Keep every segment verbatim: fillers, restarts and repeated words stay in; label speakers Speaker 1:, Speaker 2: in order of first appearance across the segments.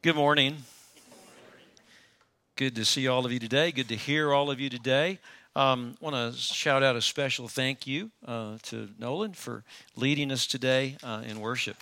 Speaker 1: Good morning. Good to see all of you today. Good to hear all of you today. I um, want to shout out a special thank you uh, to Nolan for leading us today uh, in worship.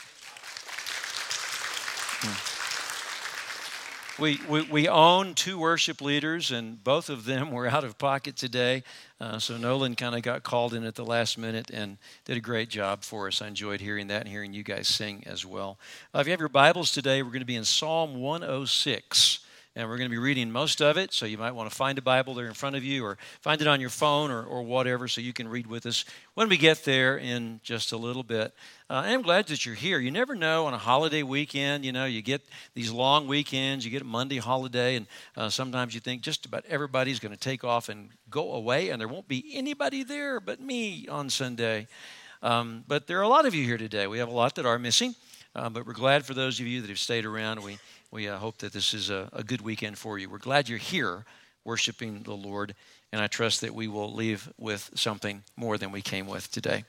Speaker 1: We, we we own two worship leaders, and both of them were out of pocket today. Uh, so Nolan kind of got called in at the last minute and did a great job for us. I enjoyed hearing that and hearing you guys sing as well. Uh, if you have your Bibles today, we're going to be in Psalm one oh six. And we're going to be reading most of it, so you might want to find a Bible there in front of you or find it on your phone or, or whatever so you can read with us when we get there in just a little bit. Uh, I'm glad that you're here. You never know on a holiday weekend, you know, you get these long weekends, you get a Monday holiday, and uh, sometimes you think just about everybody's going to take off and go away, and there won't be anybody there but me on Sunday. Um, but there are a lot of you here today. We have a lot that are missing, uh, but we're glad for those of you that have stayed around. We We uh, hope that this is a, a good weekend for you. We're glad you're here worshiping the Lord, and I trust that we will leave with something more than we came with today.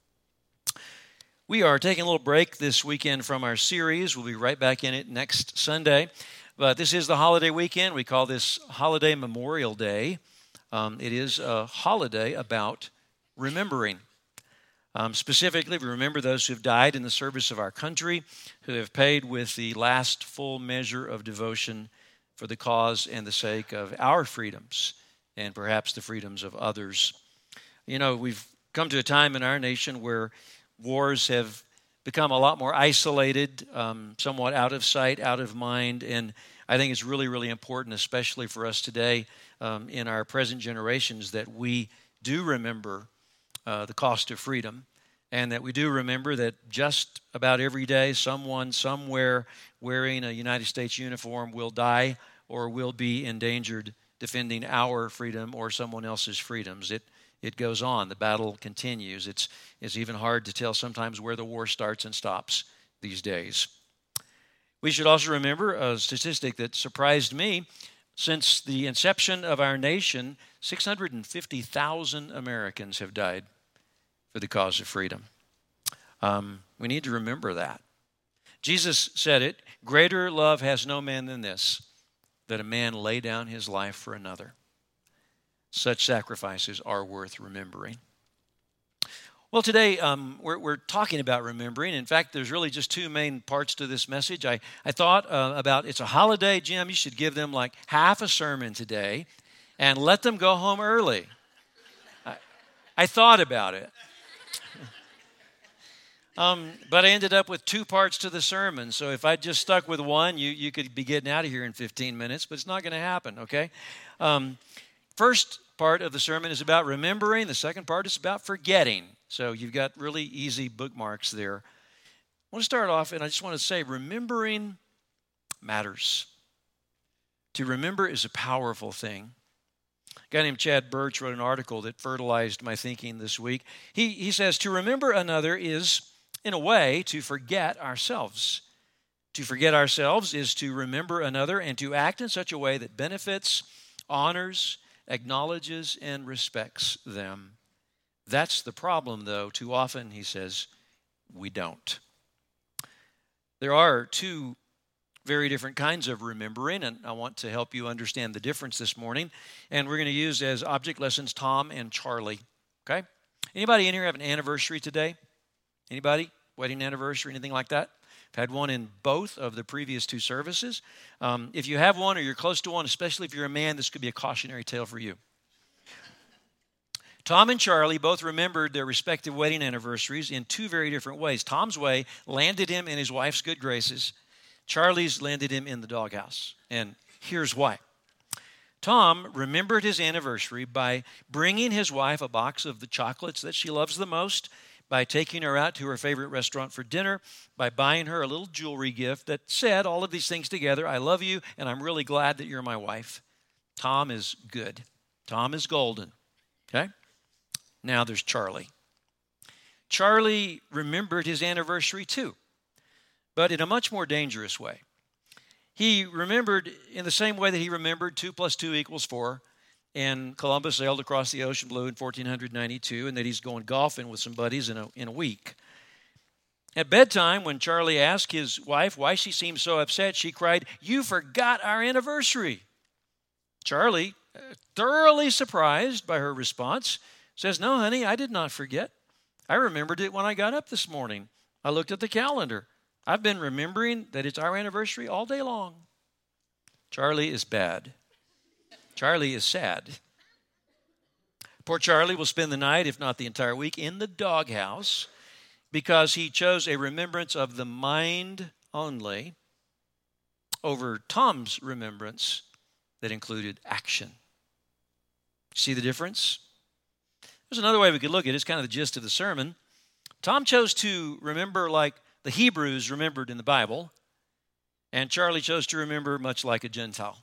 Speaker 1: We are taking a little break this weekend from our series. We'll be right back in it next Sunday. But this is the holiday weekend. We call this Holiday Memorial Day. Um, it is a holiday about remembering. Um, specifically, we remember those who have died in the service of our country, who have paid with the last full measure of devotion for the cause and the sake of our freedoms and perhaps the freedoms of others. You know, we've come to a time in our nation where wars have become a lot more isolated, um, somewhat out of sight, out of mind, and I think it's really, really important, especially for us today um, in our present generations, that we do remember Uh, the cost of freedom, and that we do remember that just about every day someone somewhere wearing a United States uniform will die or will be endangered defending our freedom or someone else's freedoms. It it goes on. The battle continues. It's, it's even hard to tell sometimes where the war starts and stops these days. We should also remember a statistic that surprised me. Since the inception of our nation, six hundred fifty thousand Americans have died for the cause of freedom. Um, we need to remember that. Jesus said it, "Greater love has no man than this, that a man lay down his life for another." Such sacrifices are worth remembering. Well, today um, we're, we're talking about remembering. In fact, there's really just two main parts to this message. I, I thought uh, about, it's a holiday, Jim, you should give them like half a sermon today and let them go home early. I, I thought about it. um, but I ended up with two parts to the sermon. So if I just stuck with one, you, you could be getting out of here in fifteen minutes, but it's not going to happen, okay? Um, first part of the sermon is about remembering. The second part is about forgetting. So you've got really easy bookmarks there. I want to start off, and I just want to say, remembering matters. To remember is a powerful thing. A guy named Chad Birch wrote an article that fertilized my thinking this week. He, he says, to remember another is, in a way, to forget ourselves. To forget ourselves is to remember another and to act in such a way that benefits, honors, acknowledges, and respects them. That's the problem, though. Too often, he says, we don't. There are two very different kinds of remembering, and I want to help you understand the difference this morning. And we're going to use as object lessons Tom and Charlie, okay? Anybody in here have an anniversary today? Anybody? Wedding anniversary, anything like that? I've had one in both of the previous two services. Um, if you have one or you're close to one, especially if you're a man, this could be a cautionary tale for you. Tom and Charlie both remembered their respective wedding anniversaries in two very different ways. Tom's way landed him in his wife's good graces. Charlie's landed him in the doghouse. And here's why. Tom remembered his anniversary by bringing his wife a box of the chocolates that she loves the most, by taking her out to her favorite restaurant for dinner, by buying her a little jewelry gift that said all of these things together, I love you, and I'm really glad that you're my wife. Tom is good. Tom is golden. Okay? Now there's Charlie. Charlie remembered his anniversary too, but in a much more dangerous way. He remembered in the same way that he remembered two plus two equals four, and Columbus sailed across the ocean blue in fourteen ninety-two, and that he's going golfing with some buddies in a, in a week. At bedtime, when Charlie asked his wife why she seemed so upset, she cried, "You forgot our anniversary." Charlie, thoroughly surprised by her response, says, "No, honey, I did not forget. I remembered it when I got up this morning. I looked at the calendar. I've been remembering that it's our anniversary all day long." Charlie is bad. Charlie is sad. Poor Charlie will spend the night, if not the entire week, in the doghouse because he chose a remembrance of the mind only over Tom's remembrance that included action. See the difference? There's another way we could look at it. It's kind of the gist of the sermon. Tom chose to remember like the Hebrews remembered in the Bible, and Charlie chose to remember much like a Gentile.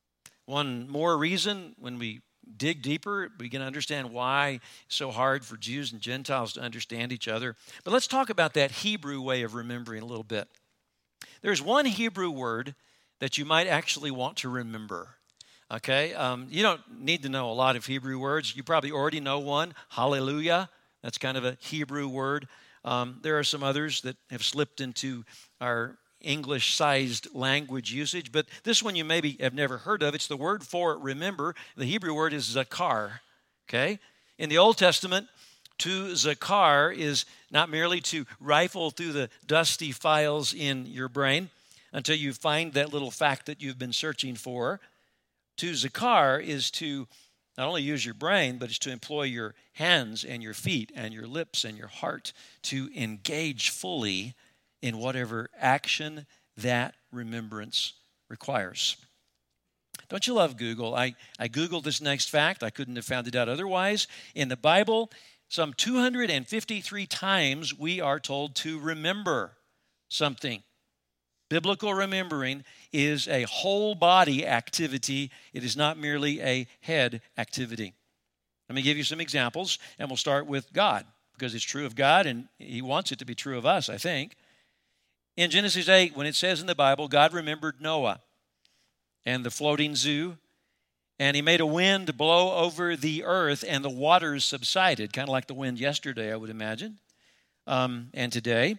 Speaker 1: One more reason, when we dig deeper, we can understand why it's so hard for Jews and Gentiles to understand each other. But let's talk about that Hebrew way of remembering a little bit. There's one Hebrew word that you might actually want to remember. Okay, um, you don't need to know a lot of Hebrew words. You probably already know one, hallelujah. That's kind of a Hebrew word. Um, there are some others that have slipped into our English-sized language usage, but this one you maybe have never heard of. It's the word for remember. The Hebrew word is zakar, okay? In the Old Testament, to zakar is not merely to rifle through the dusty files in your brain until you find that little fact that you've been searching for. To zakar is to not only use your brain, but it's to employ your hands and your feet and your lips and your heart to engage fully in whatever action that remembrance requires. Don't you love Google? I, I Googled this next fact. I couldn't have found it out otherwise. In the Bible, some two hundred fifty-three times we are told to remember something. Biblical remembering is a whole body activity. It is not merely a head activity. Let me give you some examples, and we'll start with God, because it's true of God, and He wants it to be true of us, I think. In Genesis eight, when it says in the Bible, God remembered Noah and the floating zoo, and He made a wind blow over the earth, and the waters subsided, kind of like the wind yesterday, I would imagine, um, and today.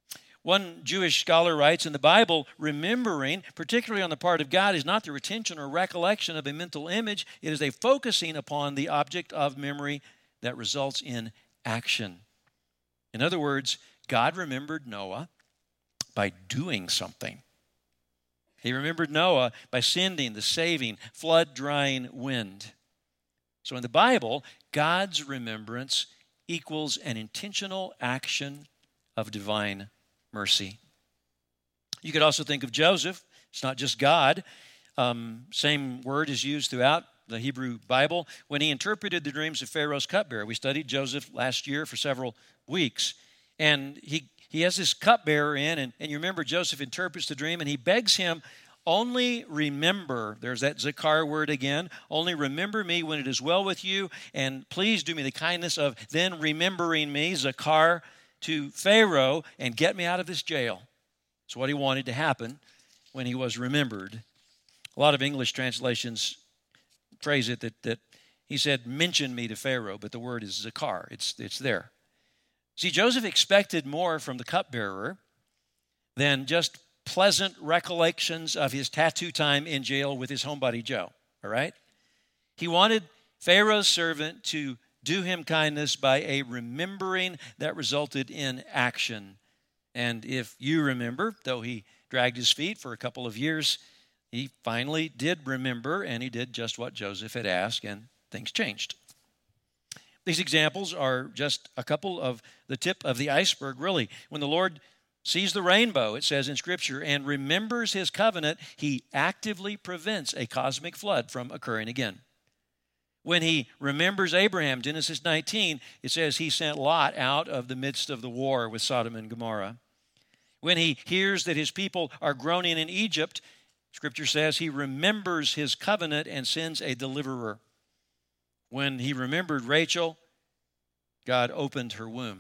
Speaker 1: One Jewish scholar writes, in the Bible, remembering, particularly on the part of God, is not the retention or recollection of a mental image. It is a focusing upon the object of memory that results in action. In other words, God remembered Noah by doing something. He remembered Noah by sending the saving, flood-drying wind. So in the Bible, God's remembrance equals an intentional action of divine mercy. You could also think of Joseph. It's not just God. Um, same word is used throughout the Hebrew Bible. When he interpreted the dreams of Pharaoh's cupbearer, we studied Joseph last year for several weeks. And he, he has this cupbearer in, and, and you remember Joseph interprets the dream, and he begs him, only remember, there's that zakar word again, only remember me when it is well with you, and please do me the kindness of then remembering me, zakar, to Pharaoh and get me out of this jail. It's what he wanted to happen when he was remembered. A lot of English translations phrase it that, that he said, mention me to Pharaoh, but the word is zakar. It's, it's there. See, Joseph expected more from the cupbearer than just pleasant recollections of his tattoo time in jail with his homebody Joe, all right? He wanted Pharaoh's servant to do him kindness by a remembering that resulted in action. And if you remember, though he dragged his feet for a couple of years, he finally did remember, and he did just what Joseph had asked, and things changed. These examples are just a couple of the tip of the iceberg, really. When the Lord sees the rainbow, it says in Scripture, and remembers His covenant, He actively prevents a cosmic flood from occurring again. When He remembers Abraham, Genesis nineteen, it says He sent Lot out of the midst of the war with Sodom and Gomorrah. When He hears that His people are groaning in Egypt, Scripture says He remembers His covenant and sends a deliverer. When He remembered Rachel, God opened her womb.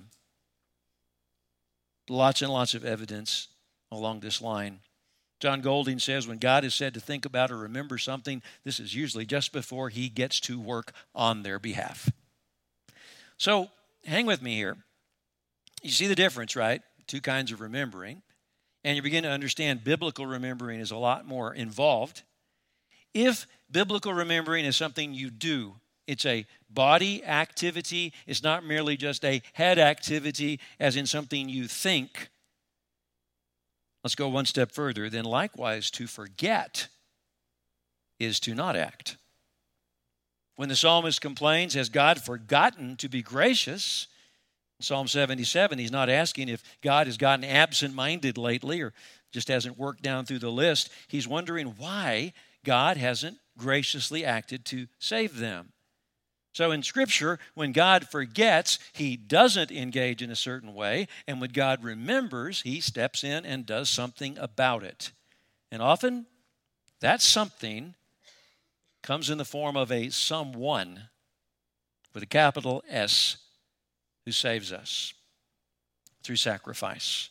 Speaker 1: Lots and lots of evidence along this line. John Golding says when God is said to think about or remember something, this is usually just before He gets to work on their behalf. So hang with me here. You see the difference, right? two kinds of remembering, and you begin to understand biblical remembering is a lot more involved. If biblical remembering is something you do, it's a body activity, it's not merely just a head activity, as in something you think. Let's go one step further. Then likewise, to forget is to not act. When the psalmist complains, has God forgotten to be gracious? In Psalm seventy-seven, he's not asking if God has gotten absent-minded lately or just hasn't worked down through the list. He's wondering why God hasn't graciously acted to save them. So in Scripture, when God forgets, he doesn't engage in a certain way, and when God remembers, he steps in and does something about it. And often, that something comes in the form of a someone with a capital S who saves us through sacrifice.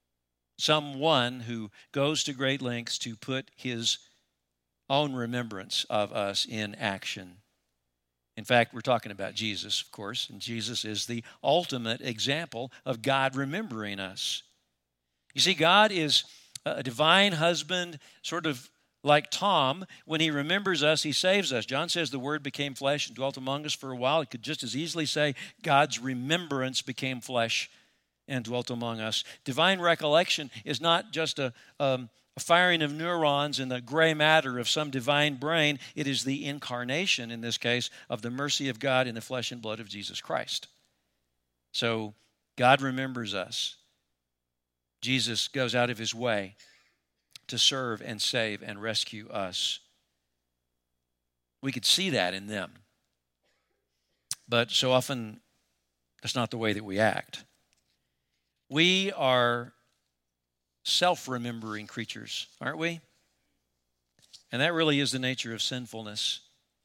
Speaker 1: Someone who goes to great lengths to put his own remembrance of us in action. In fact, we're talking about Jesus, of course, and Jesus is the ultimate example of God remembering us. You see, God is a divine husband, sort of like Tom. When he remembers us, he saves us. John says the Word became flesh and dwelt among us for a while. It could just as easily say God's remembrance became flesh and dwelt among us. Divine recollection is not just a, um, a firing of neurons in the gray matter of some divine brain. It is the incarnation, in this case, of the mercy of God in the flesh and blood of Jesus Christ. So God remembers us. Jesus goes out of his way to serve and save and rescue us. We could see that in them. But so often, that's not the way that we act. We are self-remembering creatures, aren't we? And that really is the nature of sinfulness.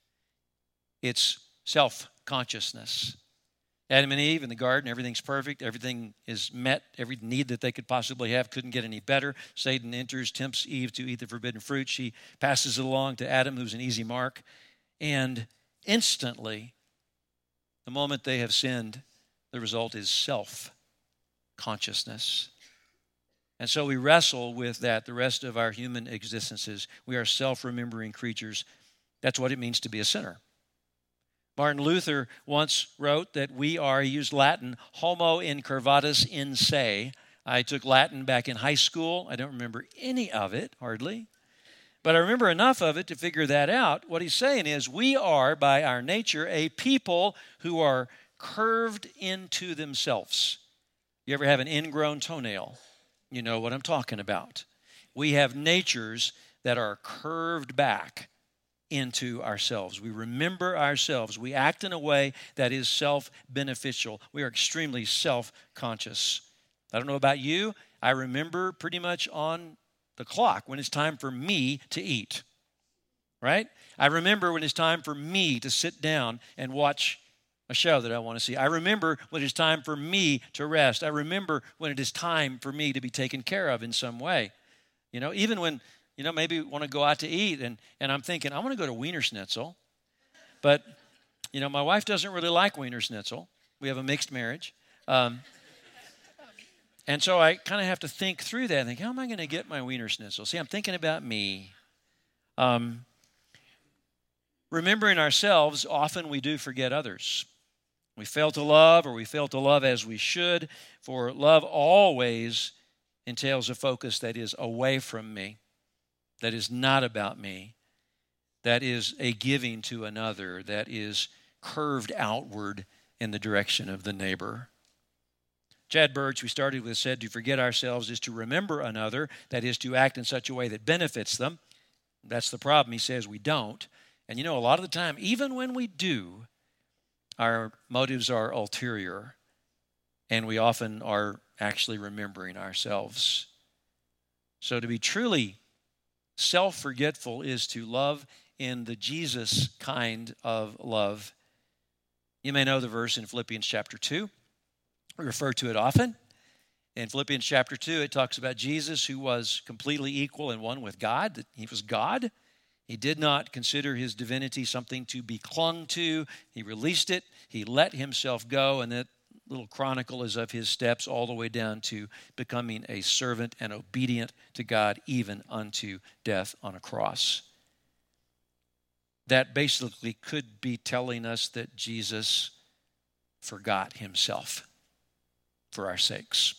Speaker 1: It's self-consciousness. Adam and Eve in the garden, everything's perfect. Everything is met. Every need that they could possibly have couldn't get any better. Satan enters, tempts Eve to eat the forbidden fruit. She passes it along to Adam, who's an easy mark. And instantly, the moment they have sinned, the result is self-consciousness. And so we wrestle with that the rest of our human existences. We are self-remembering creatures. That's what it means to be a sinner. Martin Luther once wrote that we are, he used Latin, homo incurvatus in se. I took Latin back in high school. I don't remember any of it, hardly. But I remember enough of it to figure that out. What he's saying is we are, by our nature, a people who are curved into themselves. You ever have an ingrown toenail? You know what I'm talking about. We have natures that are curved back into ourselves. We remember ourselves. We act in a way that is self-beneficial. We are extremely self-conscious. I don't know about you. I remember pretty much on the clock when it's time for me to eat, right? I remember when it's time for me to sit down and watch a show that I want to see. I remember when it's time for me to rest. I remember when it is time for me to be taken care of in some way. You know, even when You know, maybe want to go out to eat, and, and I'm thinking, I want to go to Wiener Schnitzel. But, you know, my wife doesn't really like Wiener Schnitzel. We have a mixed marriage. Um, and so I kind of have to think through that and think, how am I going to get my Wiener Schnitzel? See, I'm thinking about me. Um, remembering ourselves, often we do forget others. We fail to love, or we fail to love as we should, for love always entails a focus that is away from me. That is not about me, that is a giving to another, that is curved outward in the direction of the neighbor. Chad Birch, we started with, said to forget ourselves is to remember another, that is to act in such a way that benefits them. That's the problem. He says we don't. And you know, a lot of the time, even when we do, our motives are ulterior, and we often are actually remembering ourselves. So to be truly self-forgetful is to love in the Jesus kind of love. You may know the verse in Philippians chapter two. We refer to it often. In Philippians chapter two, it talks about Jesus who was completely equal and one with God, that he was God. He did not consider his divinity something to be clung to. He released it. He let himself go, and that little chronicle is of his steps all the way down to becoming a servant and obedient to God, even unto death on a cross. That basically could be telling us that Jesus forgot himself for our sakes.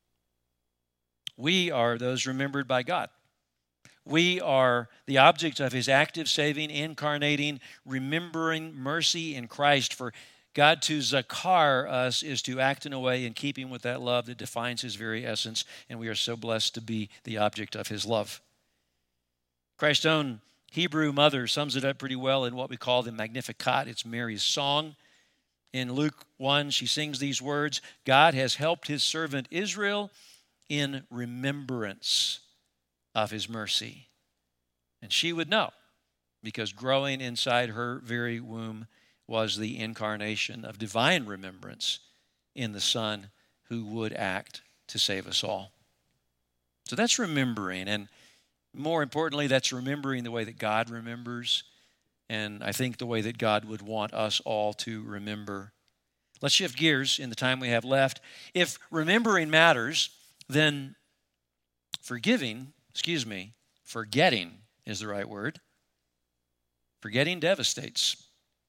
Speaker 1: We are those remembered by God. We are the object of his active, saving, incarnating, remembering mercy in Christ. For God to zakar us is to act in a way in keeping with that love that defines his very essence, and we are so blessed to be the object of his love. Christ's own Hebrew mother sums it up pretty well in what we call the Magnificat. It's Mary's song. In Luke one, she sings these words, God has helped his servant Israel in remembrance of his mercy. And she would know, because growing inside her very womb was the incarnation of divine remembrance in the Son who would act to save us all. So that's remembering, and more importantly, that's remembering the way that God remembers, and I think the way that God would want us all to remember. Let's shift gears in the time we have left. If remembering matters, then forgiving, excuse me, forgetting is the right word. Forgetting devastates.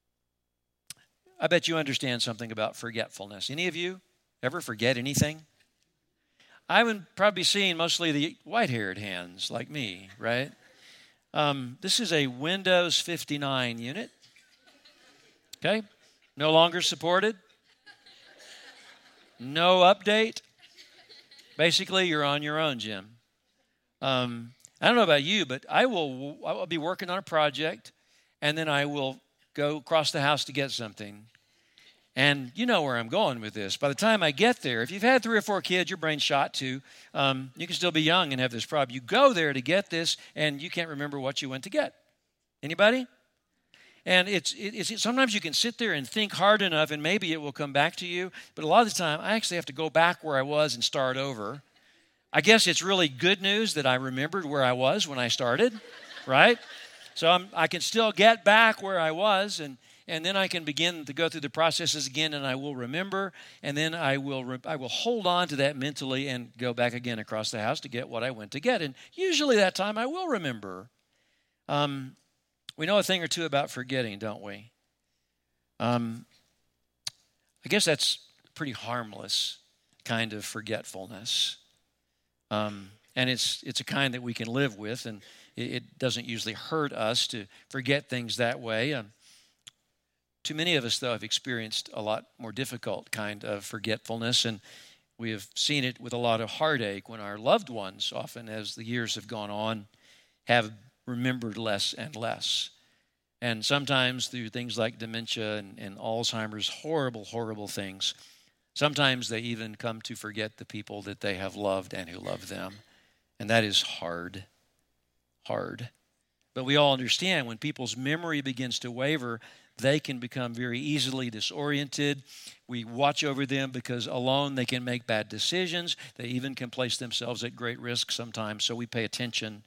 Speaker 1: I bet you understand something about forgetfulness. Any of you ever forget anything? I would probably be seeing mostly the white-haired hands like me, right? Um, this is a Windows fifty-nine unit. Okay? No longer supported. No update. Basically, you're on your own, Jim. Um, I don't know about you, but I will, I will be working on a project, and then I will go across the house to get something. And you know where I'm going with this. By the time I get there, if you've had three or four kids, your brain's shot too. Um, you can still be young and have this problem. You go there to get this, and you can't remember what you went to get. Anybody? And it's, it's sometimes you can sit there and think hard enough, and maybe it will come back to you. But a lot of the time, I actually have to go back where I was and start over. I guess it's really good news that I remembered where I was when I started, right? So I'm, I can still get back where I was, and And then I can begin to go through the processes again, and I will remember, and then I will re- I will hold on to that mentally and go back again across the house to get what I went to get. And usually that time I will remember. Um, we know a thing or two about forgetting, don't we? Um, I guess that's pretty harmless kind of forgetfulness. Um, and it's it's a kind that we can live with, and it, it doesn't usually hurt us to forget things that way. Um, Too many of us, though, have experienced a lot more difficult kind of forgetfulness, and we have seen it with a lot of heartache when our loved ones, often as the years have gone on, have remembered less and less. And sometimes through things like dementia and, and Alzheimer's, horrible, horrible things, sometimes they even come to forget the people that they have loved and who love them. And that is hard, hard. But we all understand when people's memory begins to waver, they can become very easily disoriented. We watch over them because alone they can make bad decisions. They even can place themselves at great risk sometimes, so we pay attention.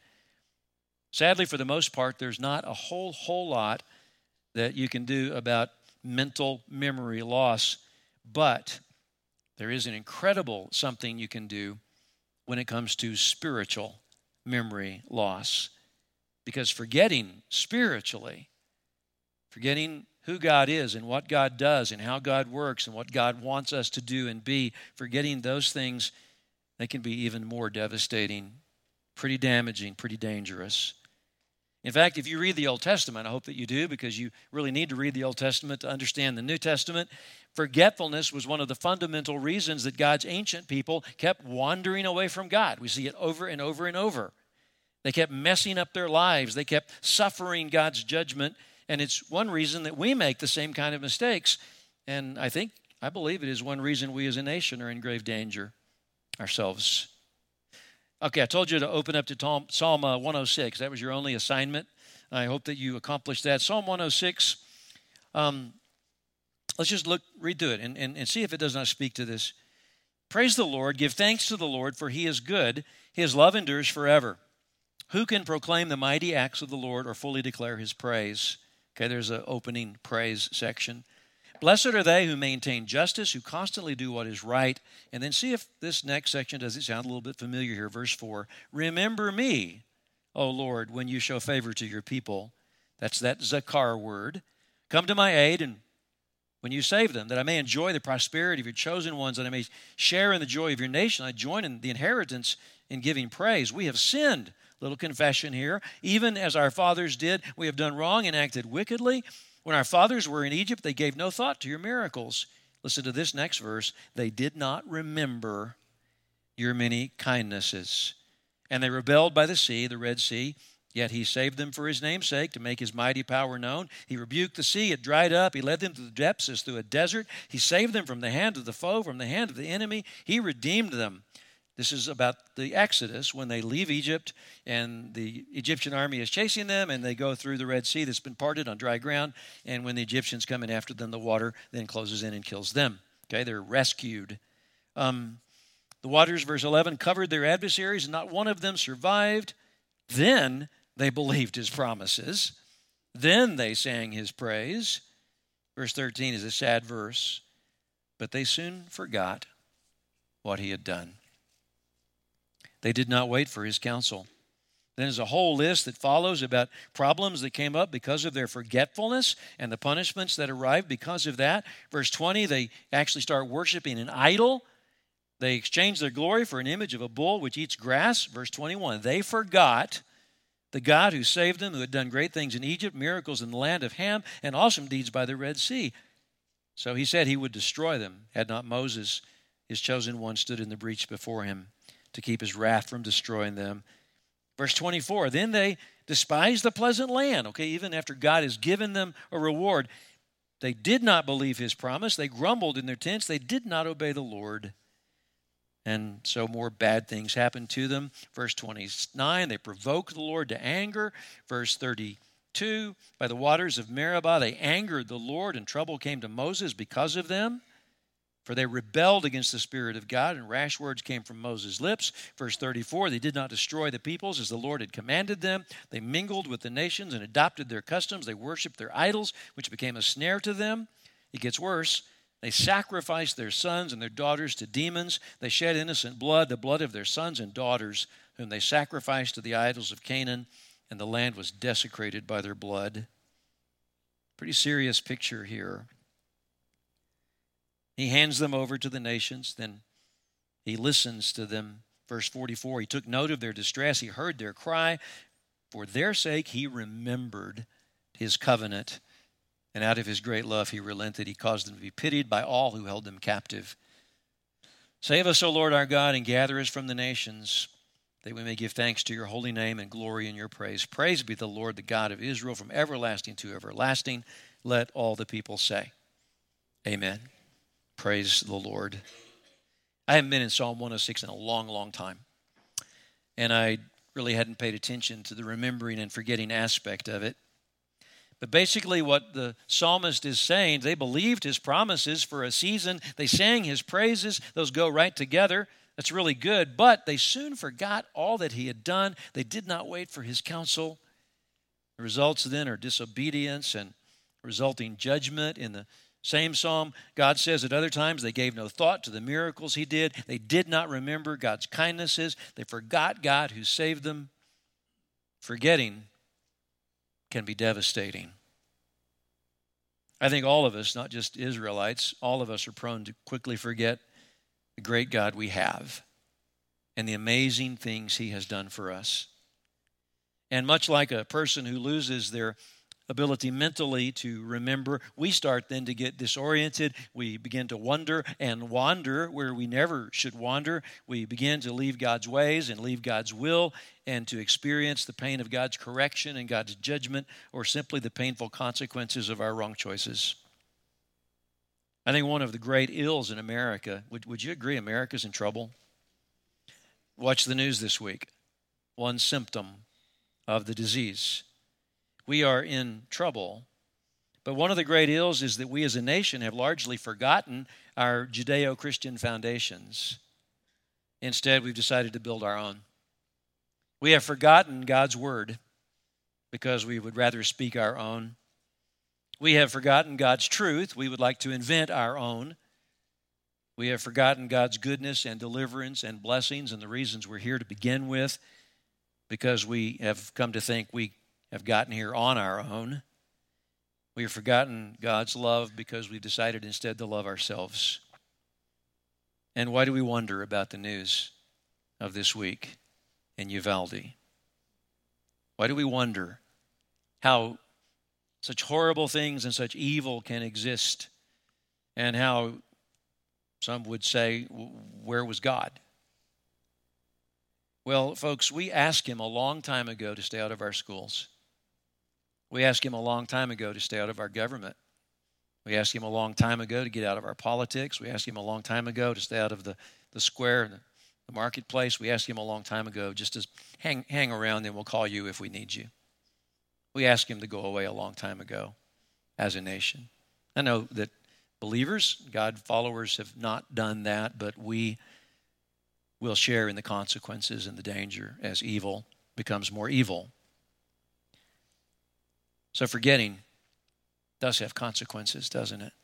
Speaker 1: Sadly, for the most part, there's not a whole, whole lot that you can do about mental memory loss, but there is an incredible something you can do when it comes to spiritual memory loss. Because forgetting spiritually, forgetting who God is and what God does and how God works and what God wants us to do and be, forgetting those things, they can be even more devastating, pretty damaging, pretty dangerous. In fact, if you read the Old Testament, I hope that you do because you really need to read the Old Testament to understand the New Testament. Forgetfulness was one of the fundamental reasons that God's ancient people kept wandering away from God. We see it over and over and over. They kept messing up their lives. They kept suffering God's judgment. And it's one reason that we make the same kind of mistakes. And I think, I believe it is one reason we as a nation are in grave danger ourselves. Okay, I told you to open up to Psalm one oh six. That was your only assignment. I hope that you accomplished that. Psalm one oh six, um, let's just look, read through it and, and, and see if it does not speak to this. Praise the Lord, give thanks to the Lord, for he is good. His love endures forever. Who can proclaim the mighty acts of the Lord or fully declare his praise? Okay, there's an opening praise section. Blessed are they who maintain justice, who constantly do what is right. And then see if this next section, does it sound a little bit familiar here? Verse four, remember me, O Lord, when you show favor to your people. That's that zakar word. Come to my aid, and when you save them, that I may enjoy the prosperity of your chosen ones, that I may share in the joy of your nation. I join in the inheritance in giving praise. We have sinned. Little confession here. Even as our fathers did, we have done wrong and acted wickedly. When our fathers were in Egypt, they gave no thought to your miracles. Listen to this next verse. They did not remember your many kindnesses. And they rebelled by the sea, the Red Sea. Yet he saved them for his name's sake, to make his mighty power known. He rebuked the sea, it dried up. He led them to the depths as through a desert. He saved them from the hand of the foe, from the hand of the enemy. He redeemed them. This is about the Exodus, when they leave Egypt and the Egyptian army is chasing them, and they go through the Red Sea that's been parted on dry ground. And when the Egyptians come in after them, the water then closes in and kills them. Okay, they're rescued. Um, the waters, verse eleven, covered their adversaries, and not one of them survived. Then they believed his promises. Then they sang his praise. Verse thirteen is a sad verse. But they soon forgot what he had done. They did not wait for his counsel. Then there's a whole list that follows about problems that came up because of their forgetfulness and the punishments that arrived because of that. Verse twenty, they actually start worshiping an idol. They exchange their glory for an image of a bull which eats grass. Verse twenty-one, they forgot the God who saved them, who had done great things in Egypt, miracles in the land of Ham, and awesome deeds by the Red Sea. So he said he would destroy them, had not Moses, his chosen one, stood in the breach before him to keep his wrath from destroying them. Verse twenty-four, then they despised the pleasant land. Okay, even after God has given them a reward, they did not believe his promise. They grumbled in their tents. They did not obey the Lord. And so more bad things happened to them. Verse twenty-nine, they provoked the Lord to anger. Verse thirty-two, by the waters of Meribah, they angered the Lord, and trouble came to Moses because of them. For they rebelled against the Spirit of God, and rash words came from Moses' lips. Verse thirty-four, they did not destroy the peoples as the Lord had commanded them. They mingled with the nations and adopted their customs. They worshiped their idols, which became a snare to them. It gets worse. They sacrificed their sons and their daughters to demons. They shed innocent blood, the blood of their sons and daughters, whom they sacrificed to the idols of Canaan, and the land was desecrated by their blood. Pretty serious picture here. He hands them over to the nations, then he listens to them. Verse forty-four, he took note of their distress. He heard their cry. For their sake, he remembered his covenant. And out of his great love, he relented. He caused them to be pitied by all who held them captive. Save us, O Lord our God, and gather us from the nations, that we may give thanks to your holy name and glory in your praise. Praise be the Lord, the God of Israel, from everlasting to everlasting. Let all the people say, amen. Praise the Lord. I haven't been in Psalm one oh six in a long, long time. And I really hadn't paid attention to the remembering and forgetting aspect of it. But basically what the psalmist is saying, they believed his promises for a season. They sang his praises. Those go right together. That's really good. But they soon forgot all that he had done. They did not wait for his counsel. The results then are disobedience and resulting judgment. In the same psalm, God says at other times they gave no thought to the miracles he did. They did not remember God's kindnesses. They forgot God who saved them. Forgetting can be devastating. I think all of us, not just Israelites, all of us are prone to quickly forget the great God we have and the amazing things he has done for us. And much like a person who loses their ability mentally to remember, we start then to get disoriented. We begin to wonder and wander where we never should wander. We begin to leave God's ways and leave God's will and to experience the pain of God's correction and God's judgment, or simply the painful consequences of our wrong choices. I think one of the great ills in America, would, would you agree America's in trouble? Watch the news this week. One symptom of the disease. We are in trouble. But one of the great ills is that we as a nation have largely forgotten our Judeo-Christian foundations. Instead, we've decided to build our own. We have forgotten God's word because we would rather speak our own. We have forgotten God's truth. We would like to invent our own. We have forgotten God's goodness and deliverance and blessings and the reasons we're here to begin with, because we have come to think we have gotten here on our own. We have forgotten God's love because we've decided instead to love ourselves. And why do we wonder about the news of this week in Uvalde? Why do we wonder how such horrible things and such evil can exist, and how some would say, where was God? Well, folks, we asked him a long time ago to stay out of our schools. We asked him a long time ago to stay out of our government. We asked him a long time ago to get out of our politics. We asked him a long time ago to stay out of the, the square and the, the marketplace. We asked him a long time ago just to hang, hang around and we'll call you if we need you. We asked him to go away a long time ago as a nation. I know that believers, God followers, have not done that, but we will share in the consequences and the danger as evil becomes more evil. So forgetting does have consequences, doesn't it?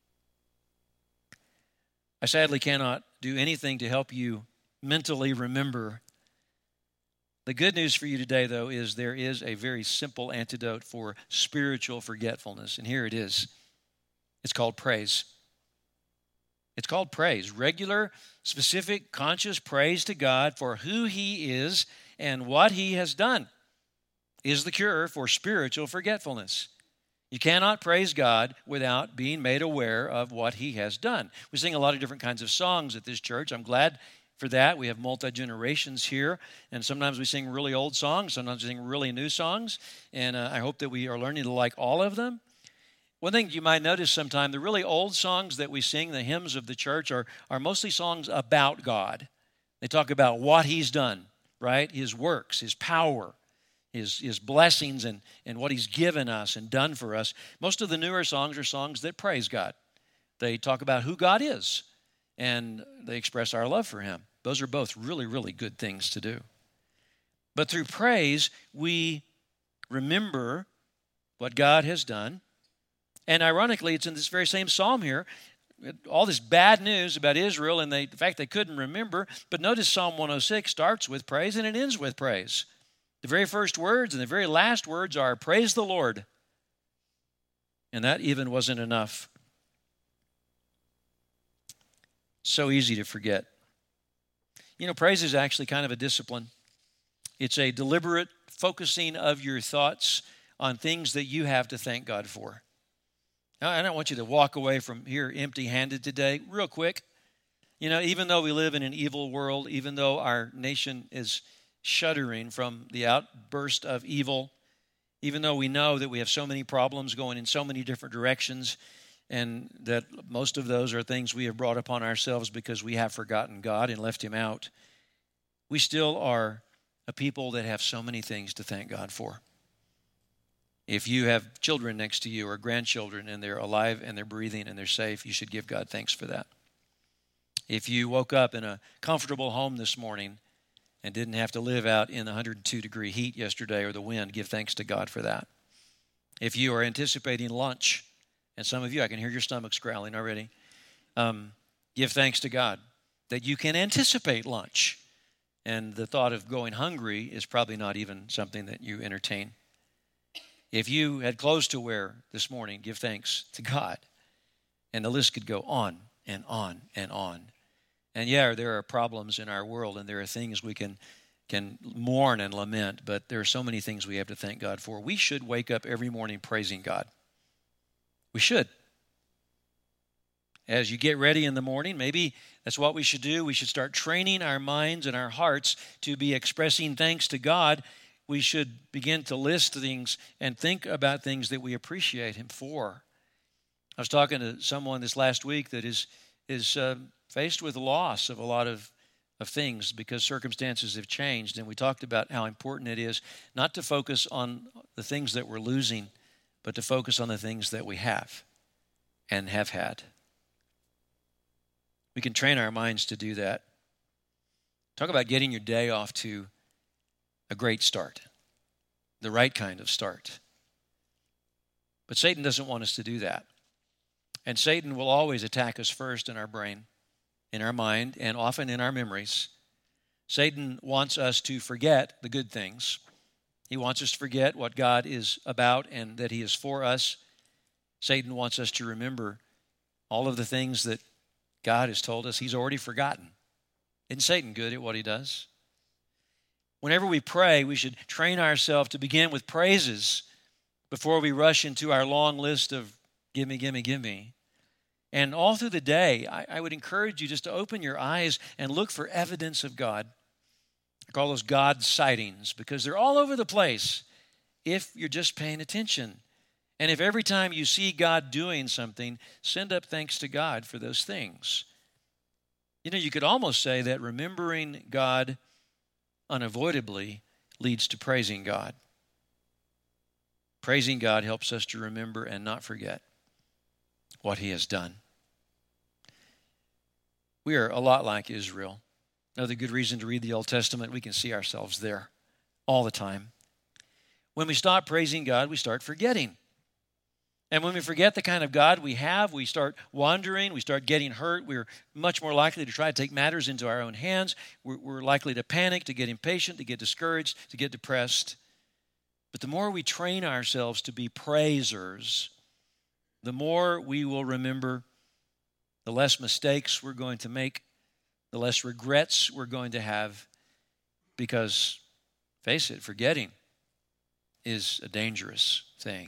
Speaker 1: I sadly cannot do anything to help you mentally remember. The good news for you today, though, is there is a very simple antidote for spiritual forgetfulness, and here it is. It's called praise. It's called praise. Regular, specific, conscious praise to God for who he is and what he has done is the cure for spiritual forgetfulness. You cannot praise God without being made aware of what he has done. We sing a lot of different kinds of songs at this church. I'm glad for that. We have multi-generations here, and sometimes we sing really old songs, sometimes we sing really new songs, and uh, I hope that we are learning to like all of them. One thing you might notice sometime, the really old songs that we sing, the hymns of the church, are, are mostly songs about God. They talk about what he's done, right? His works, his power, his, his blessings, and, and what he's given us and done for us. Most of the newer songs are songs that praise God. They talk about who God is, and they express our love for him. Those are both really, really good things to do. But through praise, we remember what God has done. And ironically, it's in this very same psalm here, all this bad news about Israel and they, the fact they couldn't remember. But notice Psalm one oh six starts with praise and it ends with praise. The very first words and the very last words are, praise the Lord. And that even wasn't enough. So easy to forget. You know, praise is actually kind of a discipline. It's a deliberate focusing of your thoughts on things that you have to thank God for. Now, I don't want you to walk away from here empty-handed today. Real quick, you know, even though we live in an evil world, even though our nation is shuddering from the outburst of evil, even though we know that we have so many problems going in so many different directions, and that most of those are things we have brought upon ourselves because we have forgotten God and left him out, we still are a people that have so many things to thank God for. If you have children next to you or grandchildren and they're alive and they're breathing and they're safe, you should give God thanks for that. If you woke up in a comfortable home this morning and didn't have to live out in the one hundred two degree heat yesterday or the wind, give thanks to God for that. If you are anticipating lunch, and some of you, I can hear your stomachs growling already, um, give thanks to God that you can anticipate lunch. And the thought of going hungry is probably not even something that you entertain. If you had clothes to wear this morning, give thanks to God. And the list could go on and on and on. And yeah, there are problems in our world and there are things we can, can mourn and lament, but there are so many things we have to thank God for. We should wake up every morning praising God. We should. As you get ready in the morning, maybe that's what we should do. We should start training our minds and our hearts to be expressing thanks to God. We should begin to list things and think about things that we appreciate him for. I was talking to someone this last week that is is uh, faced with loss of a lot of, of things because circumstances have changed. And we talked about how important it is not to focus on the things that we're losing, but to focus on the things that we have and have had. We can train our minds to do that. Talk about getting your day off to a great start, the right kind of start. But Satan doesn't want us to do that. And Satan will always attack us first in our brain, in our mind, and often in our memories. Satan wants us to forget the good things. He wants us to forget what God is about and that he is for us. Satan wants us to remember all of the things that God has told us he's already forgotten. Isn't Satan good at what he does? Whenever we pray, we should train ourselves to begin with praises before we rush into our long list of gimme, gimme, gimme. And all through the day, I, I would encourage you just to open your eyes and look for evidence of God. I call those God sightings because they're all over the place if you're just paying attention. And if every time you see God doing something, send up thanks to God for those things. You know, you could almost say that remembering God unavoidably leads to praising God. Praising God helps us to remember and not forget what he has done. We are a lot like Israel. Another good reason to read the Old Testament, we can see ourselves there all the time. When we stop praising God, we start forgetting. And when we forget the kind of God we have, we start wandering, we start getting hurt. We're much more likely to try to take matters into our own hands. We're, we're likely to panic, to get impatient, to get discouraged, to get depressed. But the more we train ourselves to be praisers, the more we will remember, the less mistakes we're going to make, the less regrets we're going to have, because, face it, forgetting is a dangerous thing.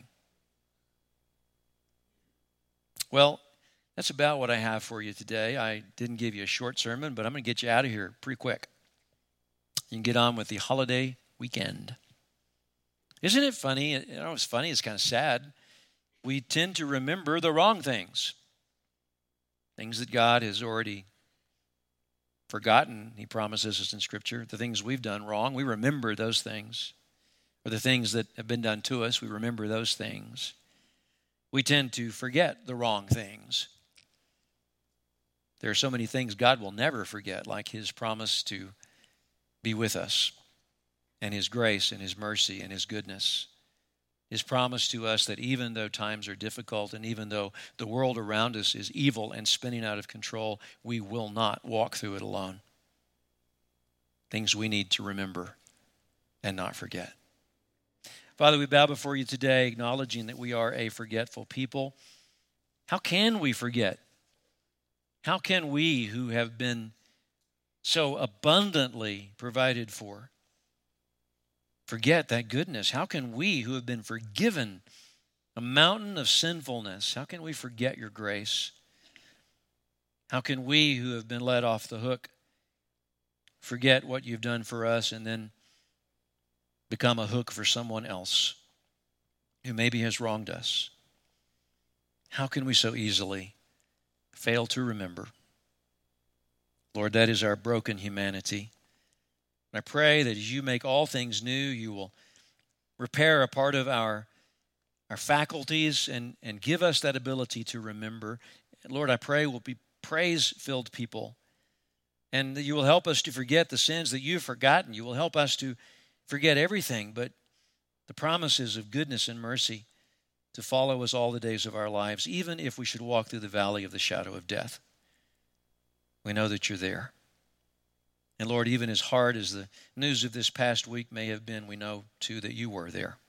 Speaker 1: Well, that's about what I have for you today. I didn't give you a short sermon, but I'm going to get you out of here pretty quick. You can get on with the holiday weekend. Isn't it funny? You know, it's funny, it's kind of sad. We tend to remember the wrong things. Things that God has already forgotten, he promises us in Scripture. The things we've done wrong, we remember those things. Or the things that have been done to us, we remember those things. We tend to forget the wrong things. There are so many things God will never forget, like his promise to be with us, and his grace and his mercy and his goodness. His promise to us that even though times are difficult and even though the world around us is evil and spinning out of control, we will not walk through it alone. Things we need to remember and not forget. Father, we bow before you today, acknowledging that we are a forgetful people. How can we forget? How can we who have been so abundantly provided for forget that goodness? How can we who have been forgiven a mountain of sinfulness, how can we forget your grace? How can we who have been let off the hook forget what you've done for us and then become a hook for someone else who maybe has wronged us? How can we so easily fail to remember? Lord, that is our broken humanity. I pray that as you make all things new, you will repair a part of our, our faculties and, and give us that ability to remember. And Lord, I pray we'll be praise-filled people, and that you will help us to forget the sins that you've forgotten. You will help us to forget everything, but the promises of goodness and mercy to follow us all the days of our lives, even if we should walk through the valley of the shadow of death. We know that you're there. And Lord, even as hard as the news of this past week may have been, we know too that you were there.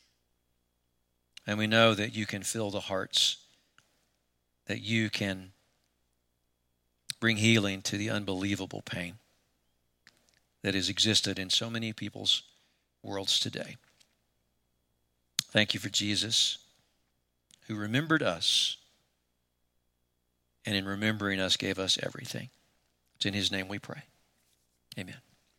Speaker 1: And we know that you can fill the hearts, that you can bring healing to the unbelievable pain that has existed in so many people's worlds today. Thank you for Jesus, who remembered us, and in remembering us gave us everything. It's in his name we pray. Amen.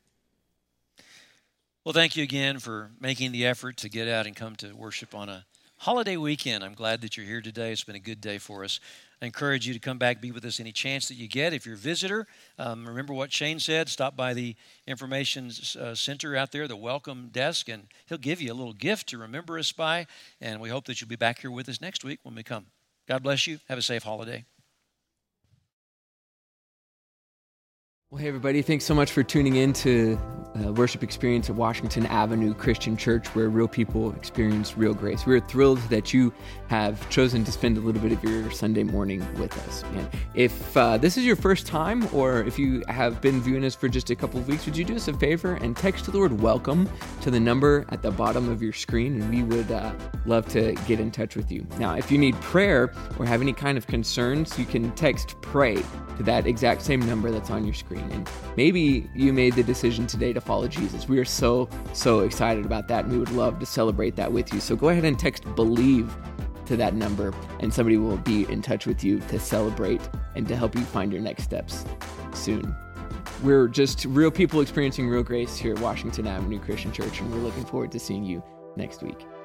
Speaker 1: Well, thank you again for making the effort to get out and come to worship on a holiday weekend. I'm glad that you're here today. It's been a good day for us. I encourage you to come back, be with us any chance that you get. If you're a visitor, um, remember what Shane said. Stop by the information uh, center out there, the welcome desk, and he'll give you a little gift to remember us by. And we hope that you'll be back here with us next week when we come. God bless you. Have a safe holiday.
Speaker 2: Well, hey, everybody. Thanks so much for tuning in to uh, worship experience at Washington Avenue Christian Church, where real people experience real grace. We're thrilled that you have chosen to spend a little bit of your Sunday morning with us. And if uh, this is your first time, or if you have been viewing us for just a couple of weeks, would you do us a favor and text the word welcome to the number at the bottom of your screen, and we would uh, love to get in touch with you. Now, if you need prayer or have any kind of concerns, you can text pray to that exact same number that's on your screen. And maybe you made the decision today to follow Jesus. We are so, so excited about that, and we would love to celebrate that with you. So go ahead and text believe to that number, and somebody will be in touch with you to celebrate and to help you find your next steps soon. We're just real people experiencing real grace here at Washington Avenue Christian Church, and we're looking forward to seeing you next week.